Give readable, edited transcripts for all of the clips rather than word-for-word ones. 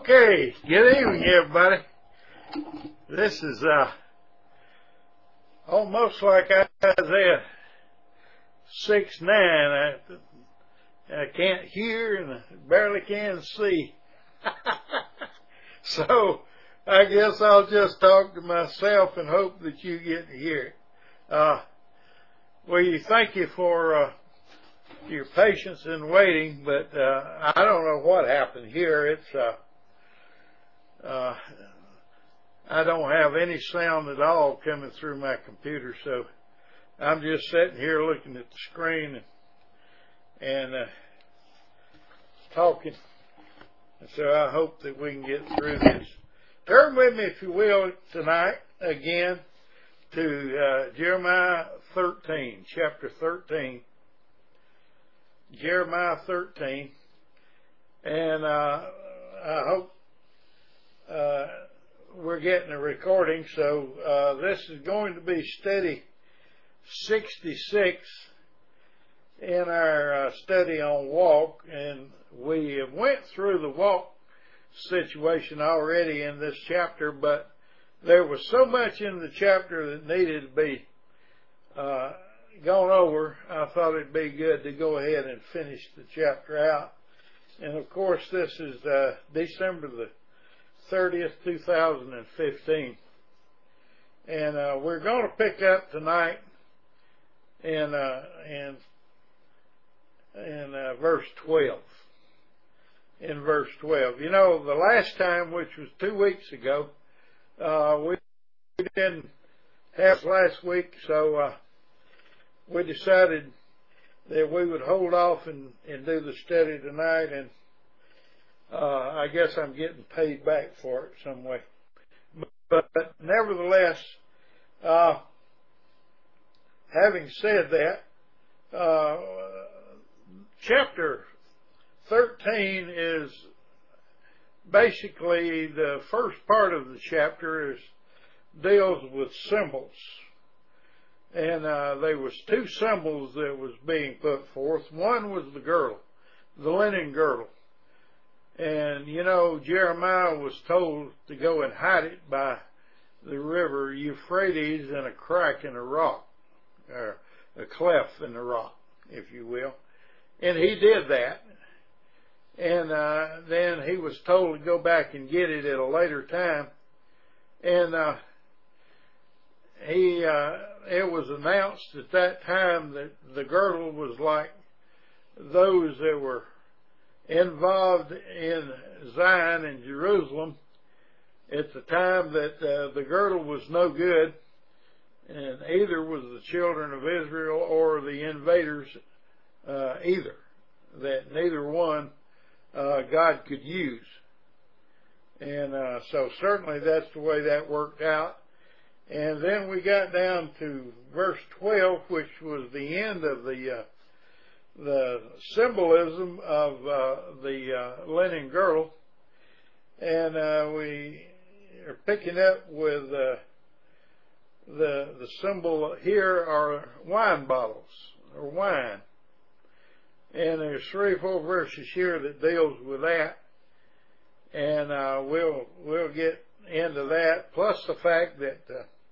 Okay, good evening, everybody. This is almost like Isaiah 6:9. I can't hear and I barely can see. So I guess I'll just talk to myself and hope that you get to hear it. We thank you for your patience in waiting, but I don't know what happened here. It's I don't have any sound at all coming through my computer, so I'm just sitting here looking at the screen and talking. And so I hope that we can get through this. Turn with me, if you will, tonight again to Jeremiah 13, chapter 13. Jeremiah 13. And I hope we're getting a recording. So this is going to be study 66 in our study on walk, and we have went through the walk situation already in this chapter, but there was so much in the chapter that needed to be gone over. I thought it'd be good to go ahead and finish the chapter out. And of course, this is December the 30th, 2015. And we're going to pick up tonight in verse 12. In verse 12. You know, the last time, which was 2 weeks ago, we didn't have last week, so we decided that we would hold off and do the study tonight, and I guess I'm getting paid back for it some way. But nevertheless, having said that, chapter 13 is basically the first part of the chapter deals with symbols. And there was two symbols that was being put forth. One was the girdle, the linen girdle. And, you know, Jeremiah was told to go and hide it by the river Euphrates in a crack in a rock, or a cleft in the rock, if you will. And he did that. And then he was told to go back and get it at a later time. And it was announced at that time that the girdle was like those that were involved in Zion and Jerusalem at the time that the girdle was no good, and either was the children of Israel or the invaders either, that neither one God could use. And so certainly that's the way that worked out. And then we got down to verse 12, which was the end of the symbolism of the linen girdle. And we are picking up with the symbol here are wine bottles, or wine. And there's 3 or 4 verses here that deals with that. And we'll get into that, plus the fact that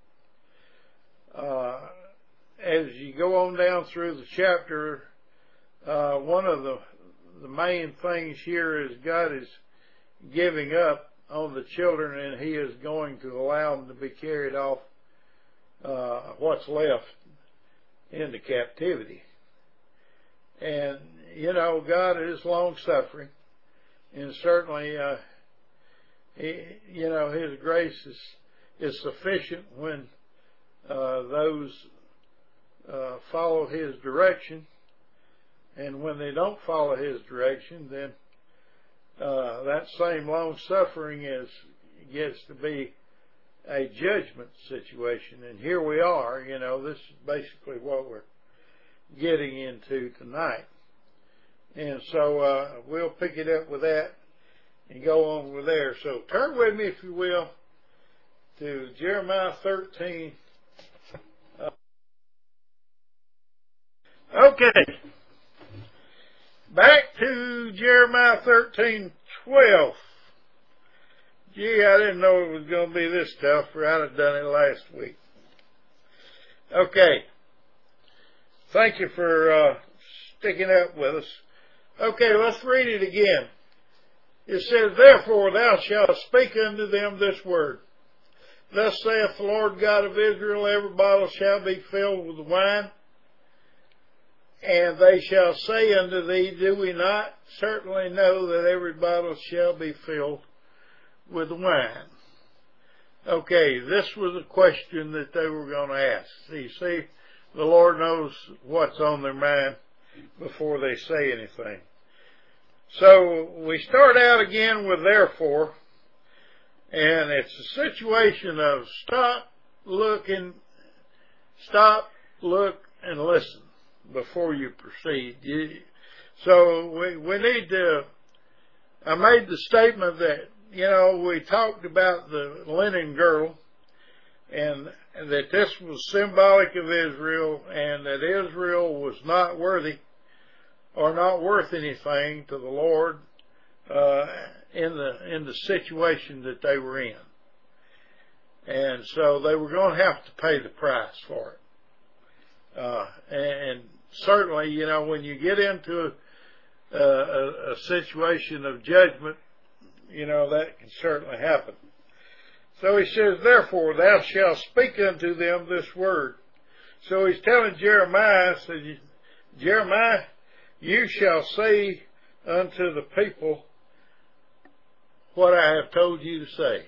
as you go on down through the chapter, one of the main things here is God is giving up on the children, and He is going to allow them to be carried off what's left into captivity. And, you know, God is long-suffering, and certainly, you know, His grace is sufficient when those follow His direction. And when they don't follow His direction, then that same long-suffering gets to be a judgment situation. And here we are, you know, this is basically what we're getting into tonight. And so we'll pick it up with that and go on with there. So turn with me, if you will, to Jeremiah 13. Okay. Back to Jeremiah 13:12. Gee, I didn't know it was going to be this tough, or I'd have done it last week. Okay. Thank you for sticking up with us. Okay, let's read it again. It says, Therefore thou shalt speak unto them this word. Thus saith the Lord God of Israel, every bottle shall be filled with wine. And they shall say unto thee, Do we not certainly know that every bottle shall be filled with wine? Okay, this was a question that they were going to ask. You see, the Lord knows what's on their mind before they say anything. So we start out again with therefore, and it's a situation of stop, look, and listen before you proceed. So we need to, I made the statement that, we talked about the linen girdle, and that this was symbolic of Israel, and that Israel was not worthy or not worth anything to the Lord in the situation that they were in. And so they were going to have to pay the price for it. And certainly, when you get into a situation of judgment, that can certainly happen. So he says, Therefore thou shalt speak unto them this word. So he's telling Jeremiah, says, Jeremiah, you shall say unto the people what I have told you to say.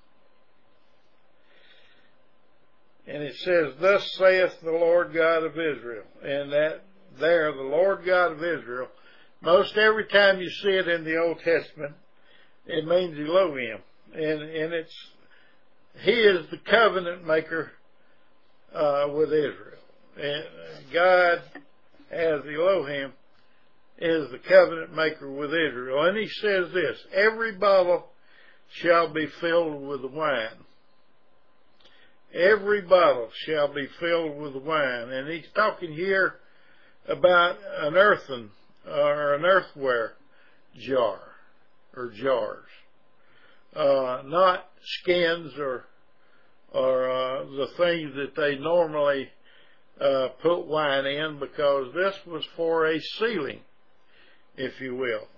And it says, Thus saith the Lord God of Israel. And that there, the Lord God of Israel, most every time you see it in the Old Testament, it means Elohim. And He is the covenant maker with Israel. And God, as Elohim, is the covenant maker with Israel. And He says this, every bottle shall be filled with wine. Every bottle shall be filled with wine. And He's talking here about an earthen or an earthenware jar or jars. Not skins or the things that they normally put wine in, because this was for a sealing, if you will,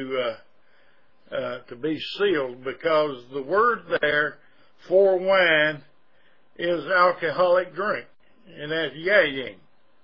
to be sealed, because the word there for wine is alcoholic drink, and that's yayin,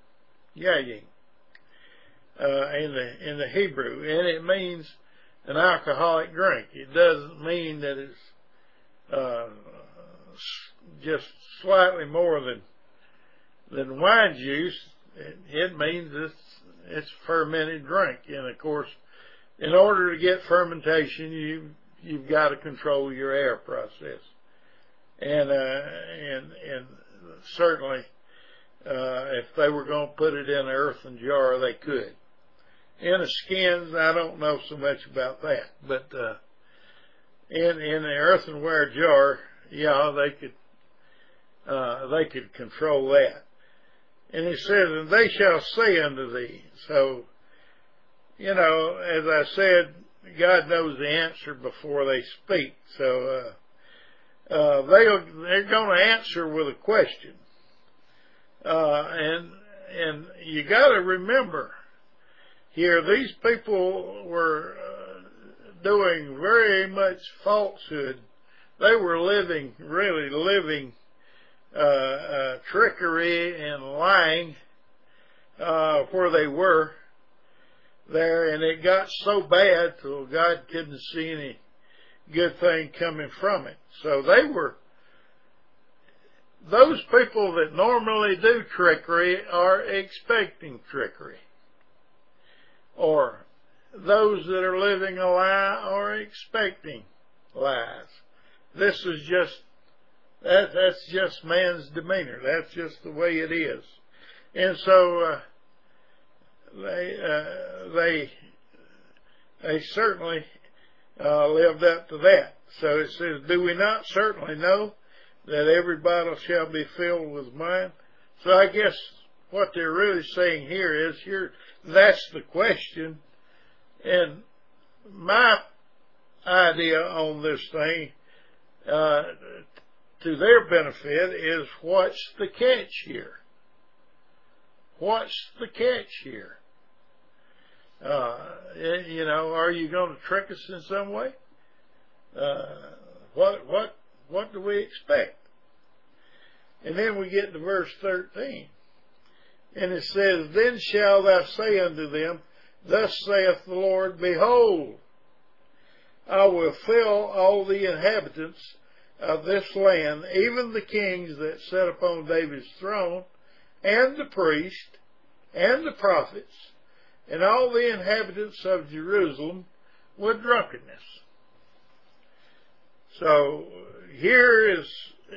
in the Hebrew, and it means an alcoholic drink. It doesn't mean that it's just slightly more than wine juice. It means it's fermented drink, and of course, in order to get fermentation, you've got to control your air process, and certainly, if they were going to put it in an earthen jar, they could. In the skins, I don't know so much about that, but in the earthenware jar, yeah, they could control that. And He says, and they shall say unto thee. So, as I said, God knows the answer before they speak. So they're going to answer with a question. And you got to remember here, these people were doing very much falsehood. They were really living trickery and lying where they were there, and it got so bad till God couldn't see any good thing coming from it. So those people that normally do trickery are expecting trickery. Or those that are living a lie are expecting lies. This is that's just man's demeanor. That's just the way it is. And so they certainly lived up to that. So it says, do we not certainly know that every bottle shall be filled with wine? So I guess what they're really saying here is, that's the question. And my idea on this thing to their benefit is what's the catch here? What's the catch here? Are you going to trick us in some way? What do we expect? And then we get to verse 13. And it says, Then shalt thou say unto them, Thus saith the Lord, Behold, I will fill all the inhabitants of this land, even the kings that sat upon David's throne, and the priests, and the prophets, and all the inhabitants of Jerusalem with drunkenness. So here is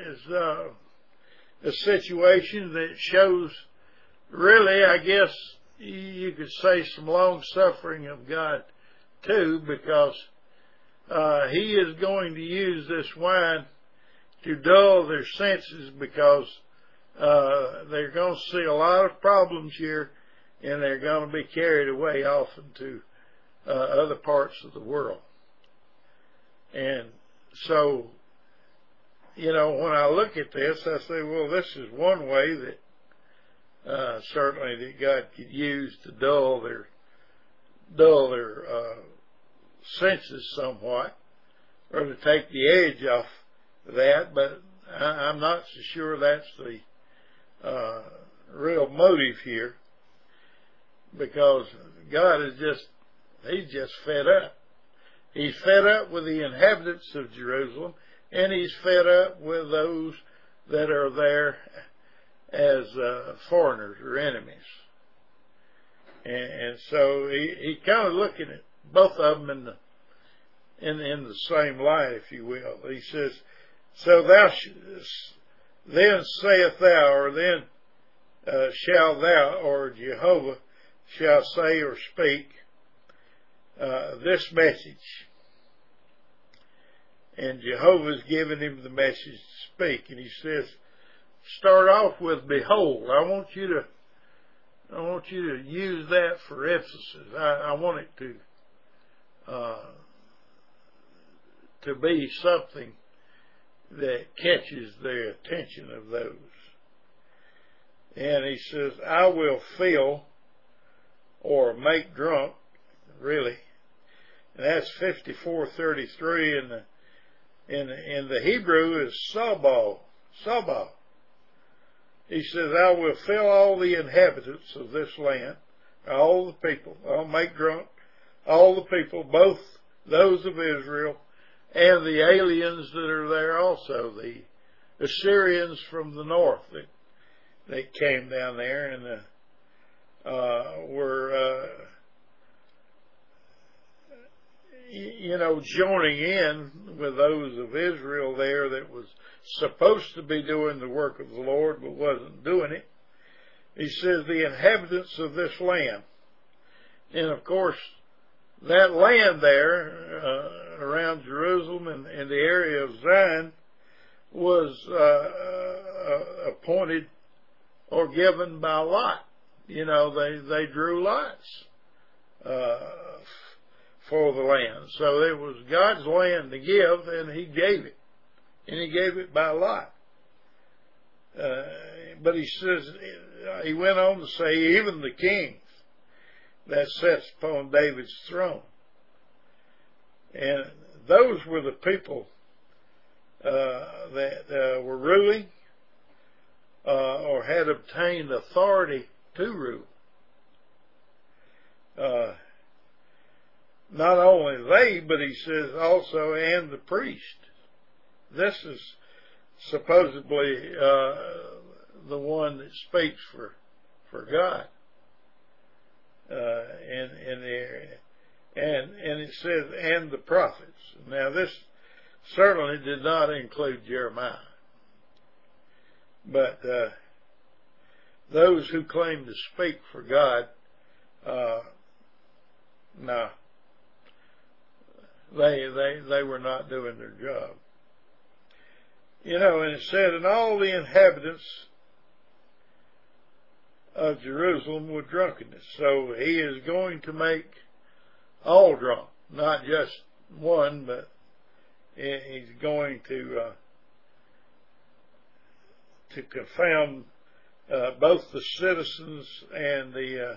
a situation that shows, really, I guess you could say, some long suffering of God too, because He is going to use this wine to dull their senses, because they're going to see a lot of problems here, and they're going to be carried away off into other parts of the world. And so, when I look at this, I say, well, this is one way that certainly that God could use to dull their senses somewhat, or to take the edge off that. But I'm not so sure that's the real motive here, because God is He's just fed up. He's fed up with the inhabitants of Jerusalem, and He's fed up with those that are there as foreigners or enemies. And so he kind of looking at both of them in the same light, if you will. He says, So then saith thou, or then shall thou, or Jehovah shall say or speak this message. And Jehovah's given him the message to speak. And he says, start off with, Behold. I want you to use that for emphasis. I want it to be something that catches the attention of those. And he says, I will fill or make drunk, really. And that's 54:33 in the Hebrew is sabal. He says, I will fill all the inhabitants of this land, all the people. I'll make drunk all the people, both those of Israel and the aliens that are there also, the Assyrians from the north that came down there and were joining in with those of Israel there that was supposed to be doing the work of the Lord but wasn't doing it. He says the inhabitants of this land. And of course, that land there around Jerusalem and the area of Zion was appointed or given by Lot. They drew lots for the land. So it was God's land to give, and He gave it. And He gave it by lot. But he says, he went on to say, even the kings that sits upon David's throne. And those were the people that were ruling or had obtained authority to rule. Not only they, but he says also, and the priest. This is supposedly the one that speaks for God in the area. And it says, and the prophets. Now this certainly did not include Jeremiah. But those who claim to speak for God, no. They were not doing their job. And it said, and all the inhabitants of Jerusalem with drunkenness. So He is going to make all drunk, not just one, but he's going to confound both the citizens and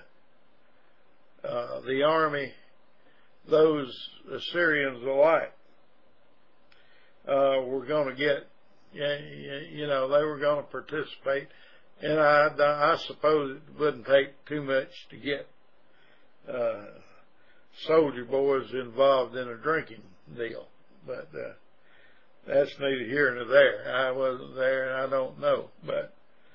the army, those Assyrians alike. Were going to get, they were going to participate, and I suppose it wouldn't take too much to get soldier boys involved in a drinking deal, but that's neither here nor there. I wasn't there, and I don't know, but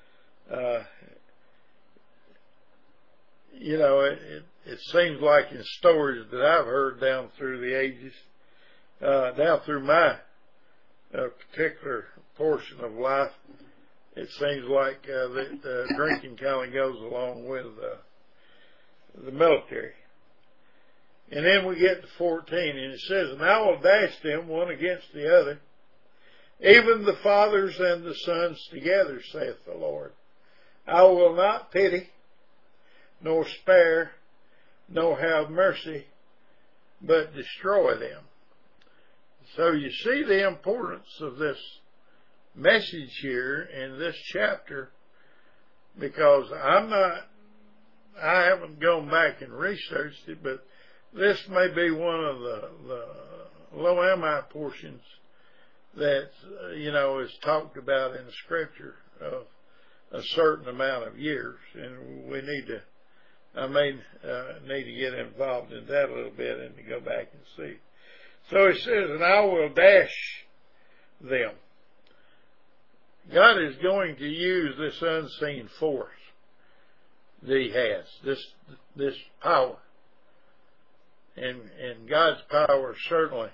it seems like in stories that I've heard down through the ages, down through my particular portion of life, it seems like the drinking kind of goes along with the military. And then we get to 14, and it says, "And I will dash them one against the other, even the fathers and the sons together, saith the Lord. I will not pity, nor spare, nor have mercy, but destroy them." So you see the importance of this message here in this chapter, because I haven't gone back and researched it, but this may be one of the Lo-Ammi portions that, is talked about in the scripture of a certain amount of years, and we need to get involved in that a little bit and to go back and see. So it says, "And I will dash them." God is going to use this unseen force that He has, this power. And God's power certainly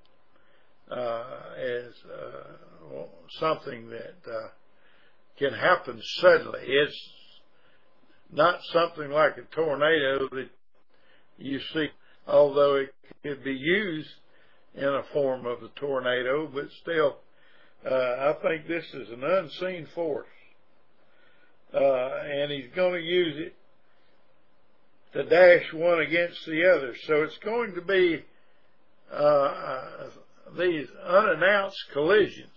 is something that can happen suddenly. It's not something like a tornado that you see, although it could be used in a form of a tornado, but still, I think this is an unseen force. And He's going to use it to dash one against the other. So it's going to be these unannounced collisions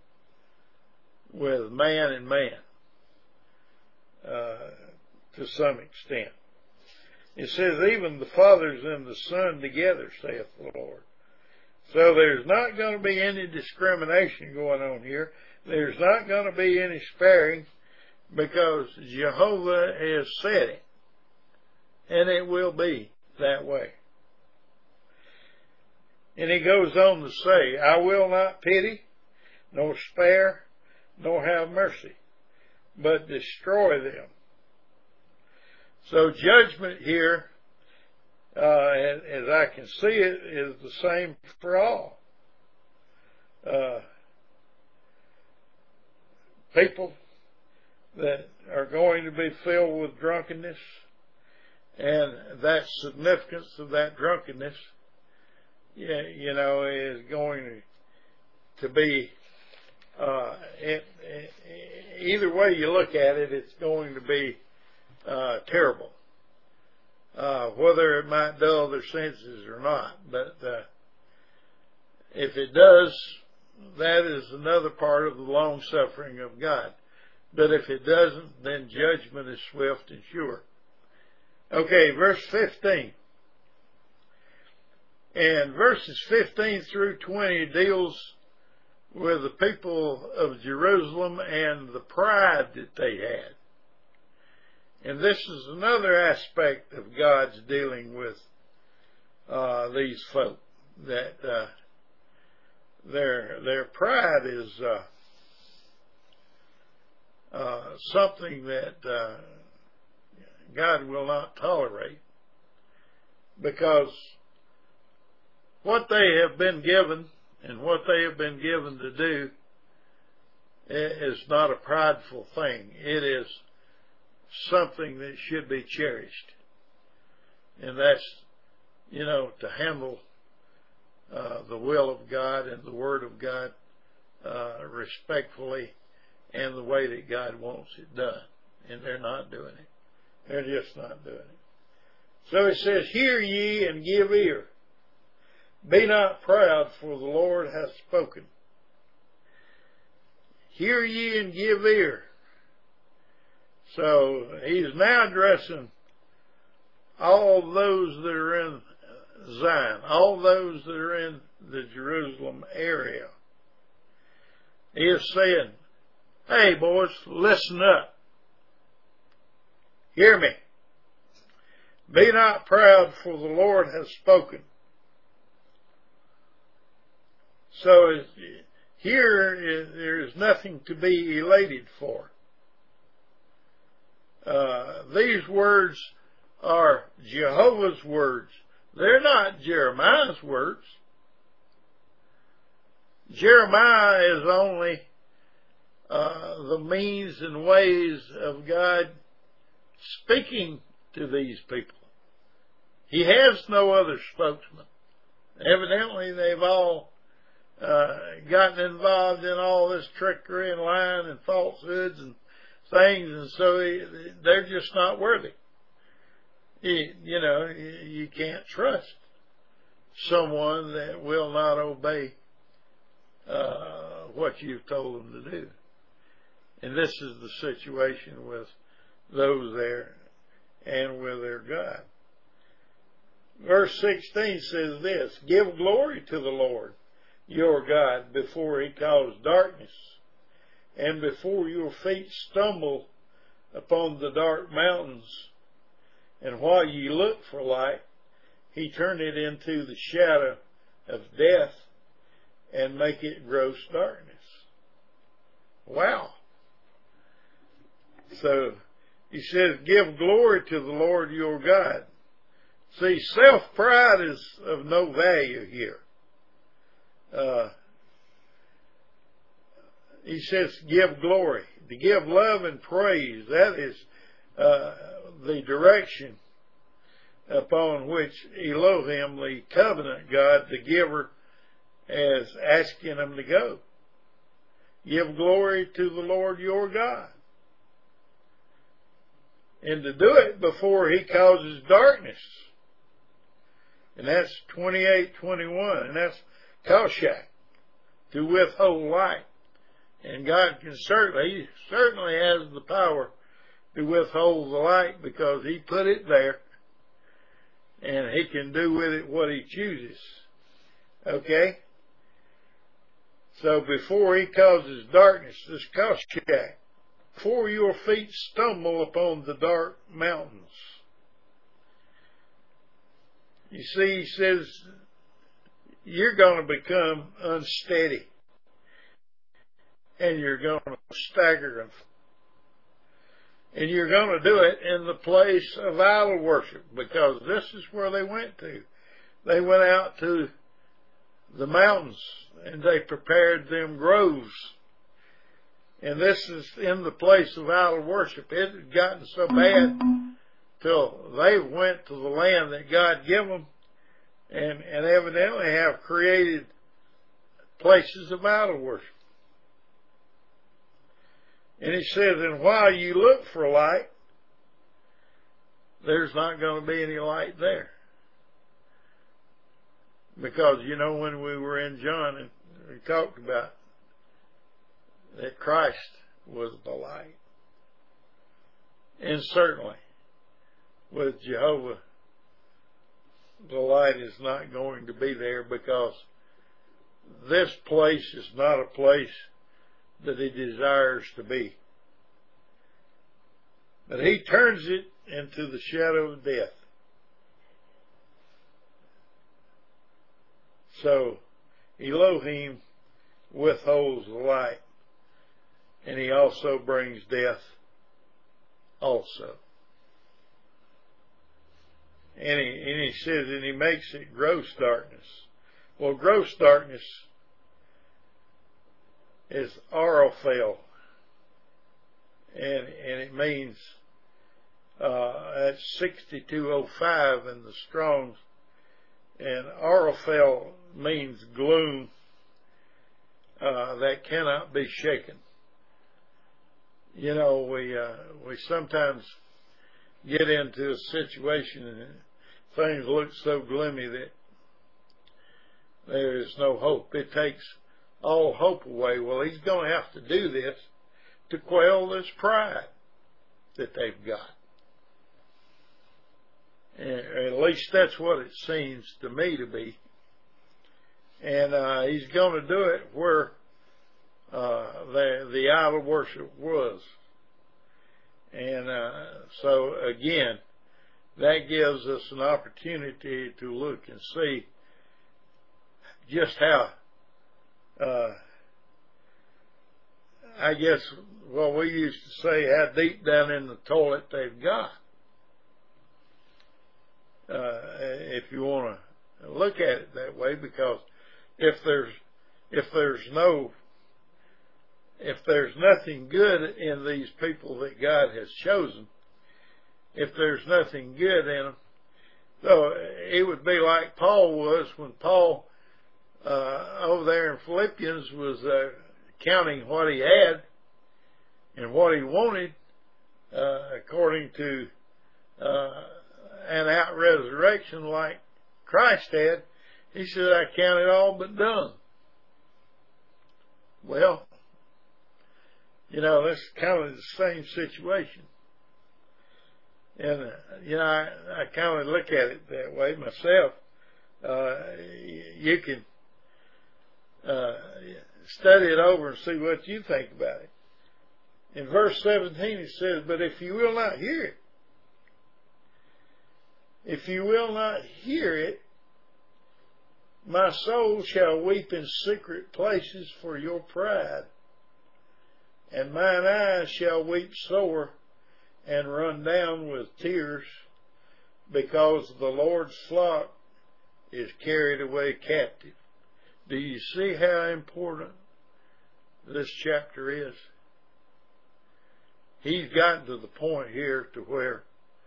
with man and man to some extent. It says, "Even the fathers and the son together, saith the Lord." So there's not going to be any discrimination going on here. There's not going to be any sparing, because Jehovah has said it. And it will be that way. And He goes on to say, "I will not pity, nor spare, nor have mercy, but destroy them." So judgment here, as I can see it, is the same for all. People that are going to be filled with drunkenness, and that significance of that drunkenness, is going to be, either way you look at it, it's going to be terrible. Whether it might dull their senses or not. But if it does, that is another part of the long suffering of God. But if it doesn't, then judgment is swift and sure. Okay, verse 15. And verses 15 through 20 deals with the people of Jerusalem and the pride that they had. And this is another aspect of God's dealing with these folk, that their pride is something that God will not tolerate, because what they have been given and what they have been given to do is not a prideful thing. It is something that should be cherished. And that's, to handle the will of God and the Word of God respectfully and the way that God wants it done. And they're not doing it. They're just not doing it. So it says, "Hear ye and give ear. Be not proud, for the Lord hath spoken. Hear ye and give ear. So he's now addressing all those that are in Zion, all those that are in the Jerusalem area. He is saying, hey boys, listen up. Hear me. Be not proud, for the Lord hath spoken. So here there is nothing to be elated for. These words are Jehovah's words. They're not Jeremiah's words. Jeremiah is only the means and ways of God speaking to these people. He has no other spokesman. Evidently, they've all gotten involved in all this trickery and lying and falsehoods and things, and so they're just not worthy. You can't trust someone that will not obey what you've told them to do. And this is the situation with those there and with their God. Verse 16 says this, give glory to the Lord your God before he cause darkness, and before your feet stumble upon the dark mountains. And while ye look for light, he turn it into the shadow of death and make it gross darkness. Wow. So he says, give glory to the Lord your God. See, self-pride is of no value here. He says, give glory. To give love and praise, that is the direction upon which Elohim, the covenant God, the giver, is asking them to go. Give glory to the Lord your God. And to do it before he causes darkness. And that's 28:21. And that's Koshak, to withhold light. And God he certainly has the power to withhold the light because he put it there. And he can do with it what he chooses. Okay? So before he causes darkness, this Koshak, before your feet stumble upon the dark mountains. You see, he says, you're going to become unsteady. And you're going to stagger. And you're going to do it in the place of idol worship, because this is where they went to. They went out to the mountains and they prepared them groves. And this is in the place of idol worship. It had gotten so bad till they went to the land that God gave them and evidently have created places of idol worship. And he says, and while you look for light, there's not going to be any light there. Because, when we were in John, and we talked about that Christ was the light. And certainly, with Jehovah, the light is not going to be there, because this place is not a place that he desires to be. But he turns it into the shadow of death. So Elohim withholds the light, and he also brings death also. And he says, and he makes it gross darkness. Well, gross darkness is Arophel, and it means that's 6205 in the Strong's, and Arophel means gloom that cannot be shaken. We sometimes get into a situation and things look so gloomy there is no hope. It takes all hope away. Well, he's going to have to do this to quell this pride that they've got. And at least that's what it seems to me to be. And he's going to do it where the idol worship was. And so again, that gives us an opportunity to look and see just how, I guess what we used to say, how deep down in the toilet they've got. If you want to look at it that way, because if there's nothing good in these people that God has chosen, if there's nothing good in them, so it would be like Paul was when Paul over there in Philippians was counting what he had and what he wanted according to an out resurrection like Christ had. He said, I count it all but done. Well, that's kind of the same situation. And, I kind of look at it that way myself. You can study it over and see what you think about it. In verse 17 it says, but if you will not hear it, my soul shall weep in secret places for your pride, and mine eyes shall weep sore and run down with tears, because the Lord's flock is carried away captive. Do you see how important this chapter is? He's gotten to the point here to where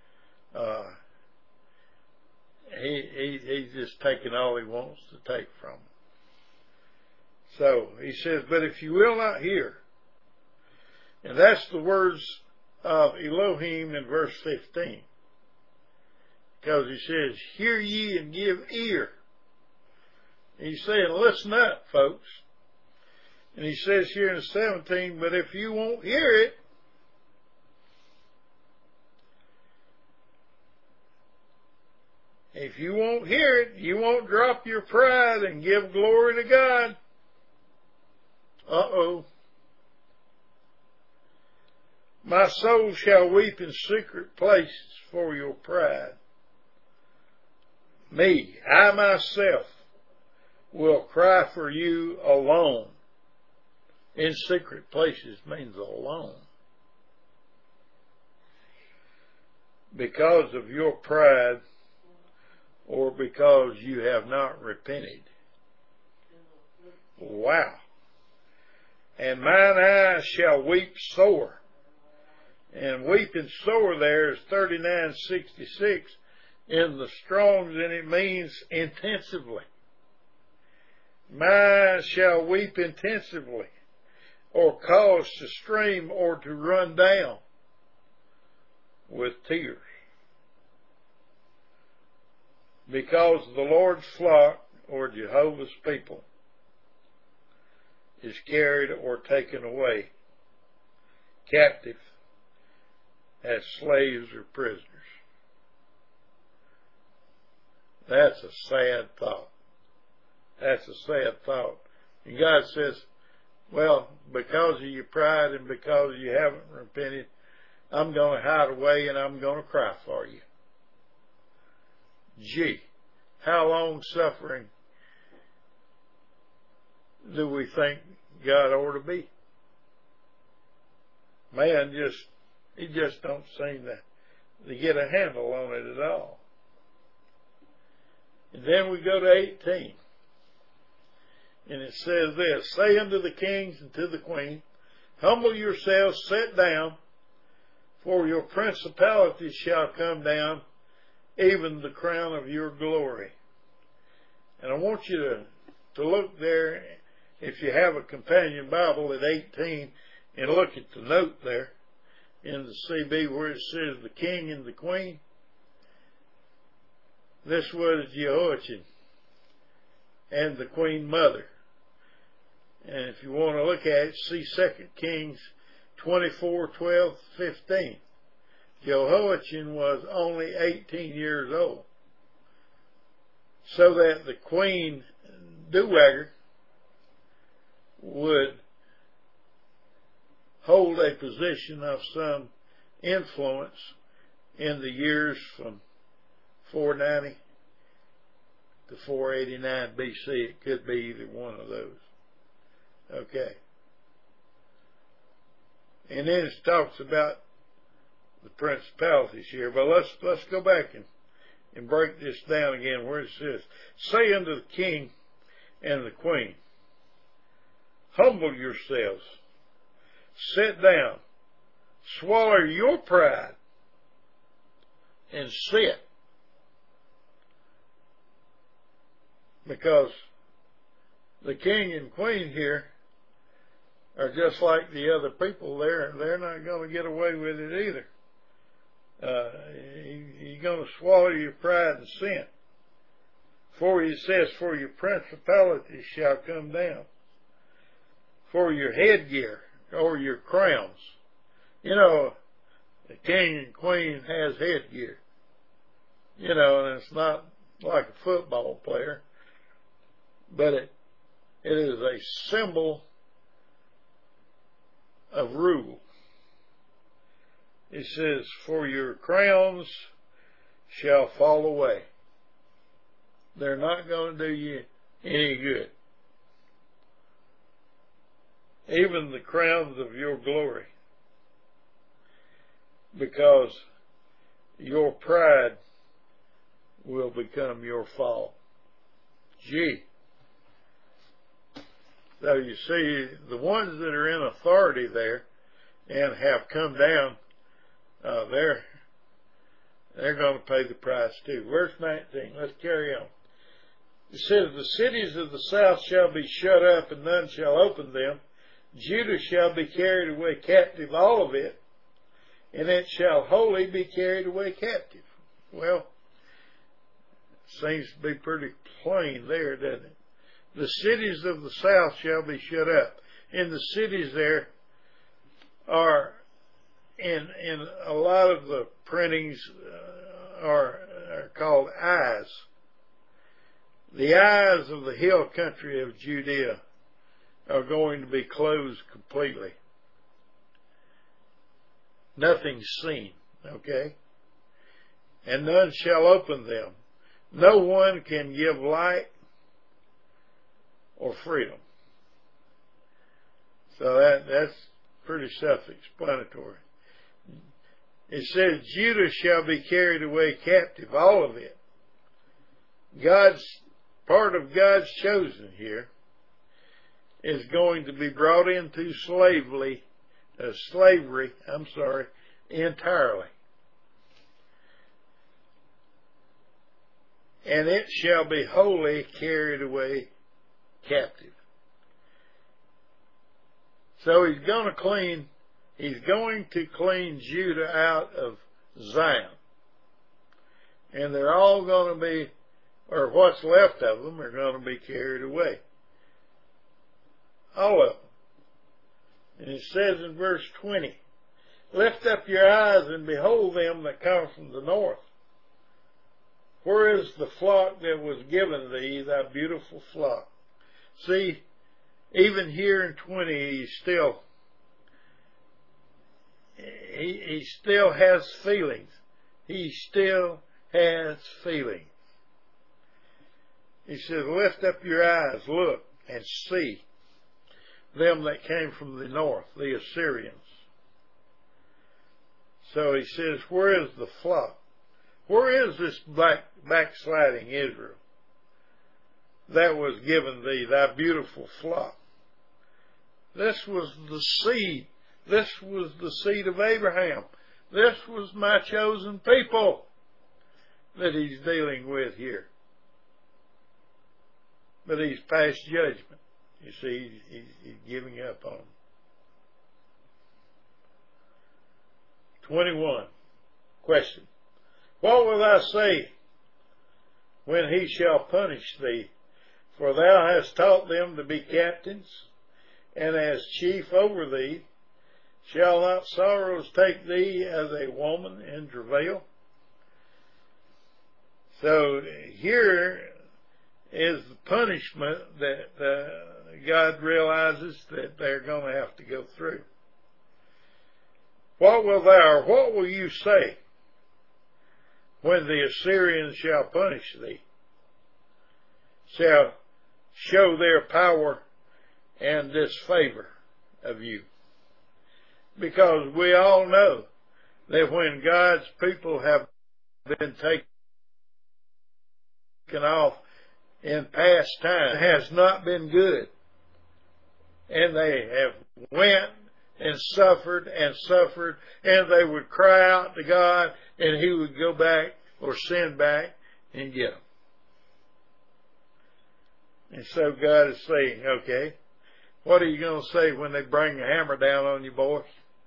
he's just taking all he wants to take from them. So he says, but if you will not hear, and that's the words of Elohim in verse 15. Because he says, hear ye and give ear. And he's saying, listen up, folks. And he says here in 17, but if you won't hear it, you won't drop your pride and give glory to God. Uh-oh. My soul shall weep in secret places for your pride. Me, I myself, will cry for you alone. In secret places means alone. Because of your pride, or because you have not repented. Wow. And mine eyes shall weep sore. And weeping sore there is 3966 in the Strong's, and it means intensively. My eyes shall weep intensively, or cause to stream, or to run down with tears. Because the Lord's flock, or Jehovah's people, is carried or taken away captive as slaves or prisoners. That's a sad thought. That's a sad thought. And God says, well, because of your pride and because you haven't repented, I'm going to hide away and I'm going to cry for you. Gee, how long suffering do we think God ought to be? Man he just don't seem to get a handle on it at all. And then we go to 18. And it says this, say unto the kings and to the queen, humble yourselves, sit down, for your principalities shall come down, even the crown of your glory. And I want you to look there, if you have a companion Bible, at 18, and look at the note there in the CB where it says the king and the queen. This was Jehoiachin. and the queen mother. And if you want to look at it, see 2 Kings 24:12-15. Jehoiachin was only 18 years old. So that the queen Dowager would hold a position of some influence in the years from 490 to 489 BC. It could be either one of those. Okay. And then it talks about the principalities here, but let's go back and break this down again where it says, say unto the king and the queen, humble yourselves, sit down, swallow your pride, and sit. Because the king and queen here are just like the other people there. They're not going to get away with it either. You're going to swallow your pride and sin. For it says, for your principalities shall come down, for your headgear or your crowns. You know, the king and queen has headgear. You know, and it's not like a football player, but it is a symbol of rule. It says, for your crowns shall fall away. They're not going to do you any good. Even the crowns of your glory. Because your pride will become your fall. Gee. So you see, the ones that are in authority there and have come down, they're going to pay the price too. Verse 19, let's carry on. It says, the cities of the south shall be shut up, and none shall open them. Judah shall be carried away captive, all of it, and it shall wholly be carried away captive. Well, seems to be pretty plain there, doesn't it? The cities of the south shall be shut up. And the cities there are, in a lot of the printings, are called eyes. The eyes of the hill country of Judea are going to be closed completely. Nothing's seen, okay? And none shall open them. No one can give light or freedom. So that's pretty self-explanatory. It says, Judah shall be carried away captive, all of it. Part of God's chosen here is going to be brought into slavery entirely. And it shall be wholly carried away captive. So he's going to clean Judah out of Zion. And they're all going to be, or what's left of them, are going to be carried away. All of them. And it says in verse 20, lift up your eyes and behold them that come from the north. Where is the flock that was given thee, thy beautiful flock? See, even here in 20, he still has feelings. He still has feelings. He says, lift up your eyes, look, and see them that came from the north, the Assyrians. So he says, where is the flock? Where is this backsliding Israel that was given thee, thy beautiful flock? This was the seed. This was the seed of Abraham. This was my chosen people that he's dealing with here. But he's passed judgment. You see, he's giving up on them. 21. Question. What will I say when he shall punish thee For thou hast taught them to be captains, and as chief over thee. Shall not sorrows take thee as a woman in travail? So here is the punishment that God realizes that they're going to have to go through. What will you say when the Assyrians shall punish thee, shall show their power and disfavor of you? Because we all know that when God's people have been taken off in past time, it has not been good. And they have went and suffered, and they would cry out to God, and He would go back or send back and get them. And so God is saying, okay, what are you going to say when they bring a hammer down on you, boys?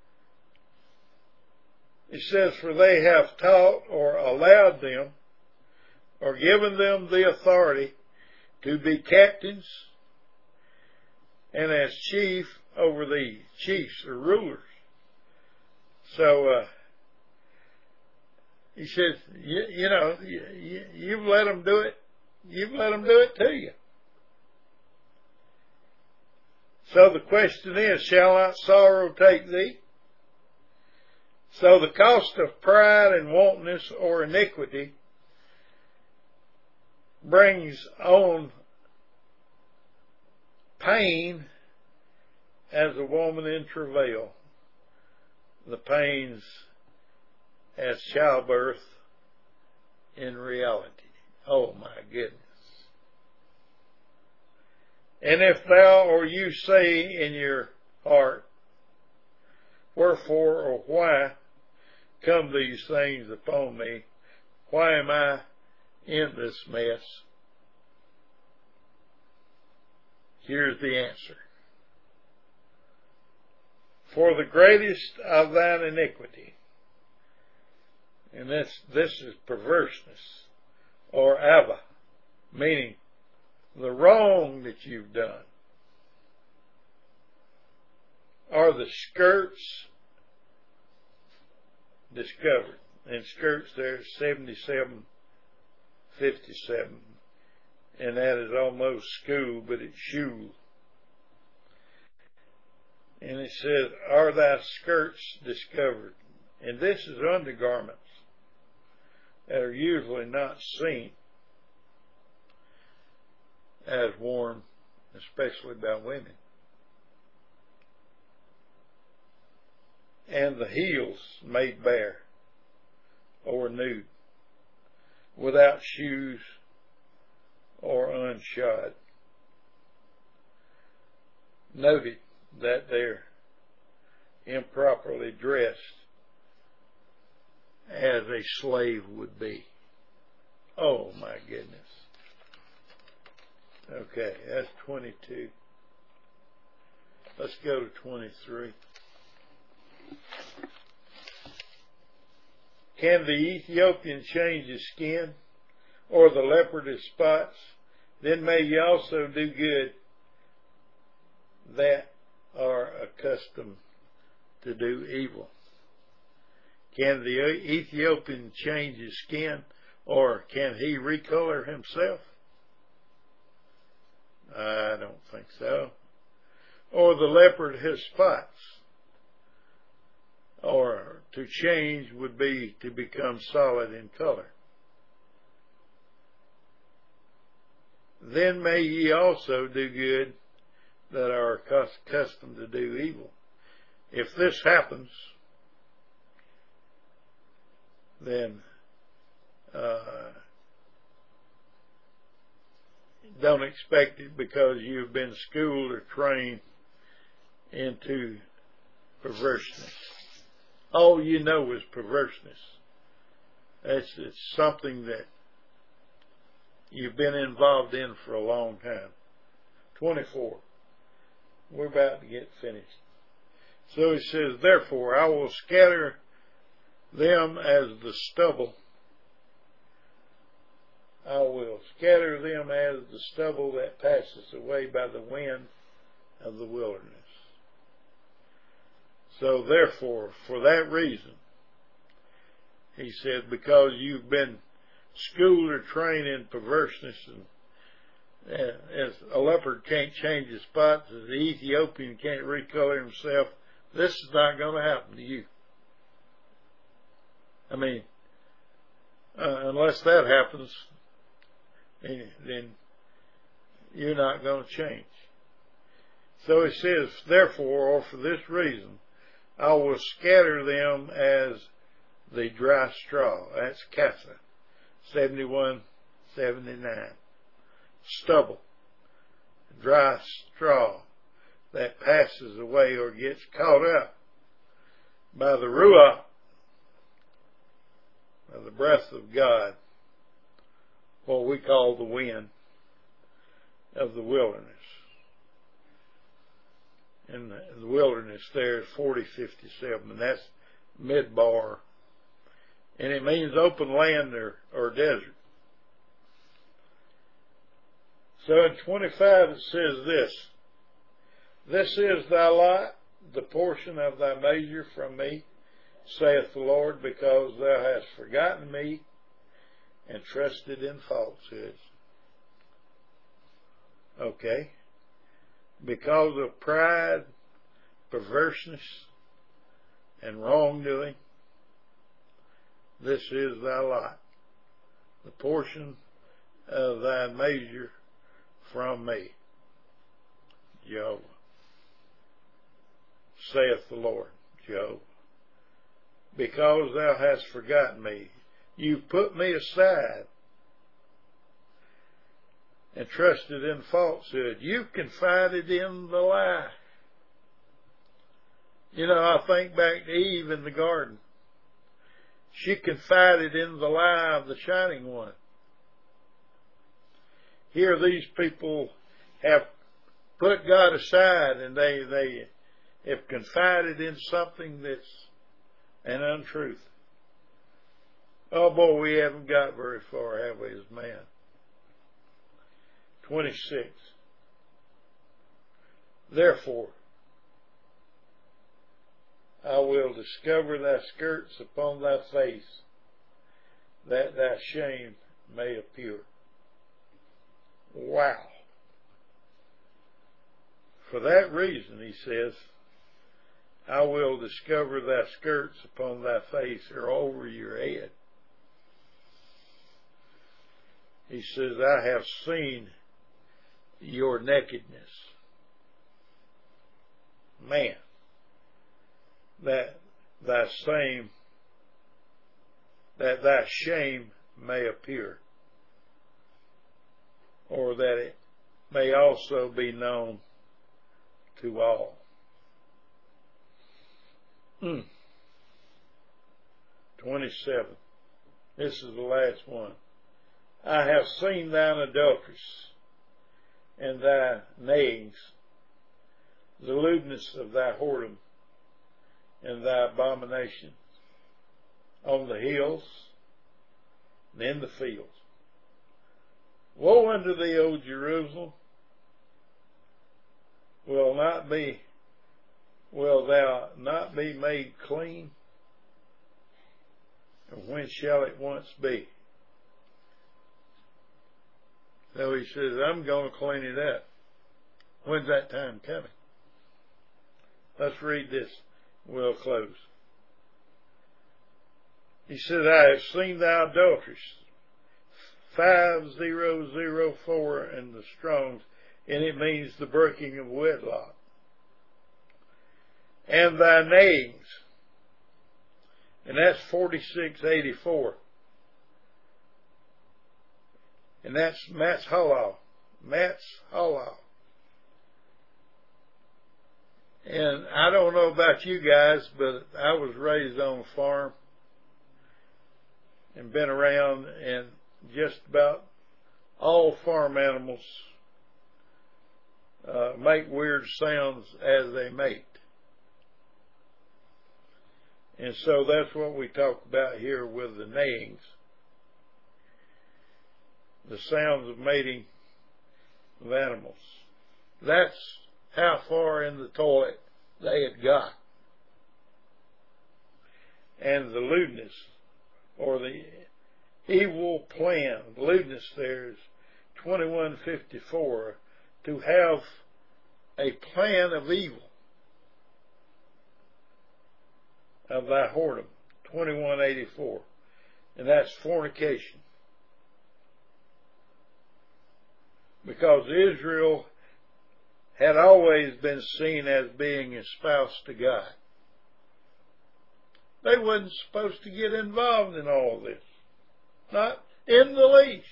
It says, for they have taught or allowed them or given them the authority to be captains and as chief over the chiefs or rulers. So, he says, you've let them do it. You've let them do it to you. So the question is, shall not sorrow take thee? So the cost of pride and wantonness or iniquity brings on pain as a woman in travail, the pains as childbirth in reality. Oh my goodness. And if thou or you say in your heart, wherefore or why come these things upon me? Why am I in this mess? Here's the answer. For the greatest of thine iniquity, and this is perverseness, or ava, meaning the wrong that you've done, are the skirts discovered. And skirts there is 7757, and that is almost school, but it's shul. And it says, are thy skirts discovered? And this is undergarments that are usually not seen as worn, especially by women. And the heels made bare or nude, without shoes or unshod. Noted that they're improperly dressed as a slave would be. Oh my goodness. Okay, that's 22. Let's go to 23. Can the Ethiopian change his skin, or the leopard his spots? Then may ye also do good that are accustomed to do evil. Can the Ethiopian change his skin, or can he recolor himself? I don't think so. Or the leopard his spots. Or to change would be to become solid in color. Then may ye also do good that are accustomed to do evil. If this happens, then don't expect it, because you've been schooled or trained into perverseness. All you know is perverseness. It's something that you've been involved in for a long time. 24. We're about to get finished. So he says, therefore I will scatter them as the stubble I will scatter them as the stubble that passes away by the wind of the wilderness. So therefore, for that reason, he said, because you've been schooled or trained in perverseness, and as a leopard can't change his spots, as the Ethiopian can't recolor himself, this is not going to happen to you. I mean, unless that happens, then you're not going to change. So he says, therefore, or for this reason, I will scatter them as the dry straw. That's Kasa, 71:79. Stubble, dry straw that passes away or gets caught up by the Ruach, by the breath of God, what we call the wind of the wilderness. And the wilderness there is 40:57, and that's Midbar. And it means open land or desert. So in 25 it says this: This is thy lot, the portion of thy measure from me, saith the Lord, because thou hast forgotten me and trusted in falsehoods. Okay. Because of pride, perverseness, and wrongdoing, this is thy lot, the portion of thy measure from me, Jehovah, saith the Lord, Jehovah. Because thou hast forgotten me, you've put me aside and trusted in falsehood. You've confided in the lie. You know, I think back to Eve in the garden. She confided in the lie of the Shining One. Here these people have put God aside, and they have confided in something that's an untruth. Oh boy, we haven't got very far, have we, as man? 26. Therefore, I will discover thy skirts upon thy face, that thy shame may appear. Wow. For that reason, he says, I will discover thy skirts upon thy face, or over your head. He says, I have seen your nakedness. Man, that thy shame may appear, or that it may also be known to all. 27. This is the last one. I have seen thine adulteries and thy nayings, the lewdness of thy whoredom and thy abominations on the hills and in the fields. Woe unto thee, O Jerusalem! Will thou not be made clean? And when shall it once be? So he says, I'm going to clean it up. When's that time coming? Let's read this. We'll close. He said, I have seen thy adulteries. 5004 in the Strongs, and it means the breaking of wedlock. And thy nayings, and that's 4684. And that's Matt's Halal. Matt's Halal. And I don't know about you guys, but I was raised on a farm and been around, and just about all farm animals make weird sounds as they mate. And so that's what we talk about here with the neighings. the sounds of mating of animals. That's how far in the toilet they had got. And the lewdness, or the evil plan, lewdness there is 2154, to have a plan of evil of thy whoredom, 2184, and that's fornication. Because Israel had always been seen as being espoused to God. They wasn't supposed to get involved in all this. Not in the least.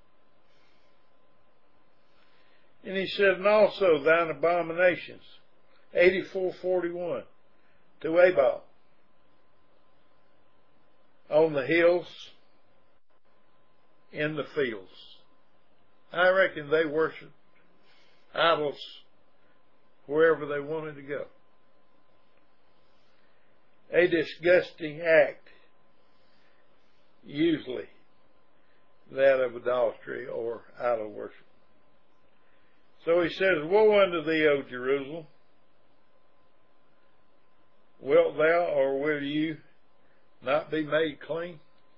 And he said, and also thine abominations, 84:41, to Abal, on the hills, in the fields. I reckon they worshiped idols wherever they wanted to go. A disgusting act, usually that of idolatry or idol worship. So he says, woe unto thee, O Jerusalem! Wilt thou, or will you, not be made clean?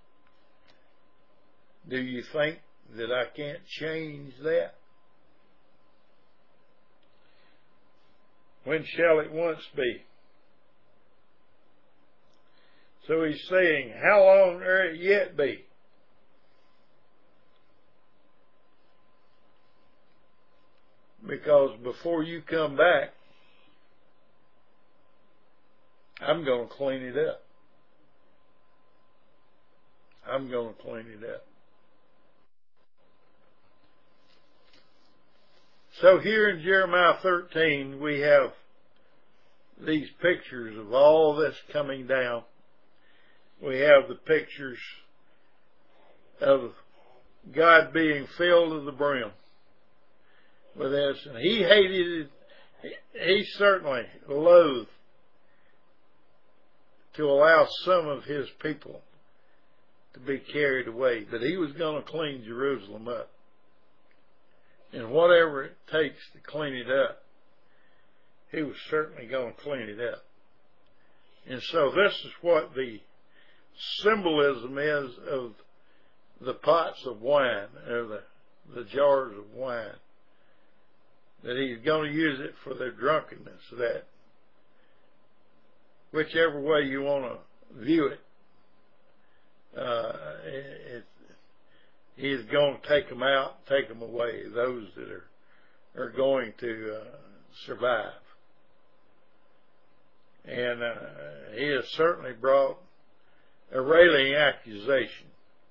Do you think that I can't change that? When shall it once be? So he's saying, how long ere it yet be? Because before you come back, I'm going to clean it up. I'm going to clean it up. So here in Jeremiah 13, we have these pictures of all this coming down. We have the pictures of God being filled to the brim with this. And he hated it. He certainly loathed to allow some of his people to be carried away. But he was going to clean Jerusalem up. And whatever it takes to clean it up, he was certainly going to clean it up. And so this is what the symbolism is of the pots of wine, or the jars of wine. That he's going to use it for their drunkenness, that whichever way you want to view it, he's going to take them out, take them away, those that are going to survive. And he has certainly brought a railing accusation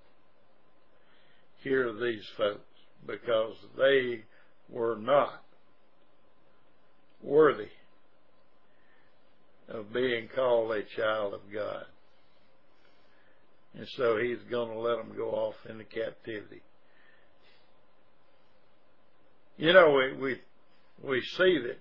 here of these folks, because they were not worthy of being called a child of God. And so he's going to let them go off into captivity. You know, we see that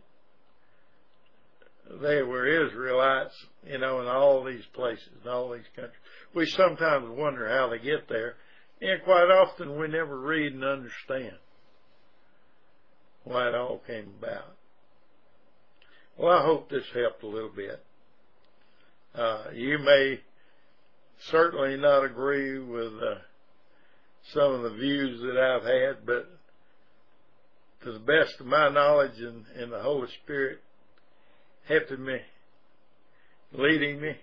they were Israelites, you know, in all these places, in all these countries. We sometimes wonder how they get there, and quite often we never read and understand why it all came about. Well, I hope this helped a little bit. You may certainly not agree with some of the views that I've had, but to the best of my knowledge and the Holy Spirit helping me, leading me,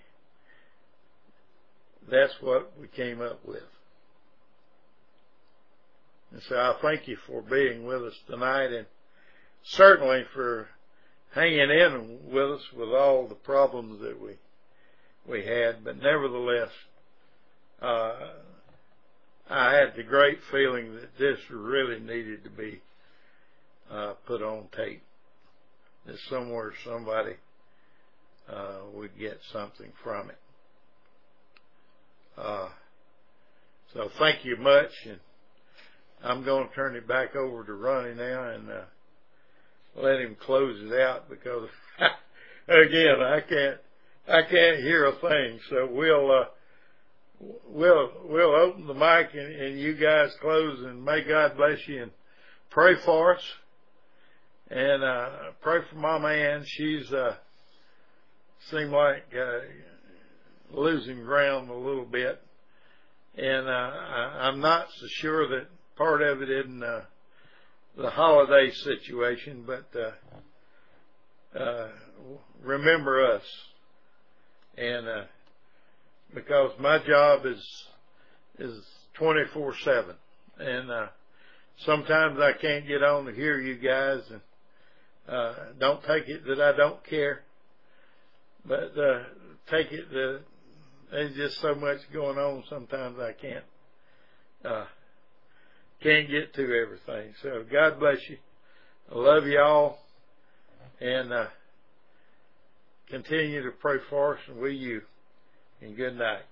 that's what we came up with. And so I thank you for being with us tonight, and certainly for hanging in with us with all the problems that we had. But nevertheless, I had the great feeling that this really needed to be put on tape. That somewhere somebody would get something from it. So thank you much, and I'm going to turn it back over to Ronnie now and let him close it out, because again I can't hear a thing. So we'll open the mic and you guys close, and may God bless you, and pray for us. And pray for Mama Ann. She's seemed like losing ground a little bit. And I'm not so sure that part of it isn't the holiday situation, but remember us. And because my job is 24/7, and sometimes I can't get on to hear you guys, and don't take it that I don't care, but take it that there's just so much going on. Sometimes I can't get to everything. So God bless you. I love you all, and continue to pray for us, and we you. And good night.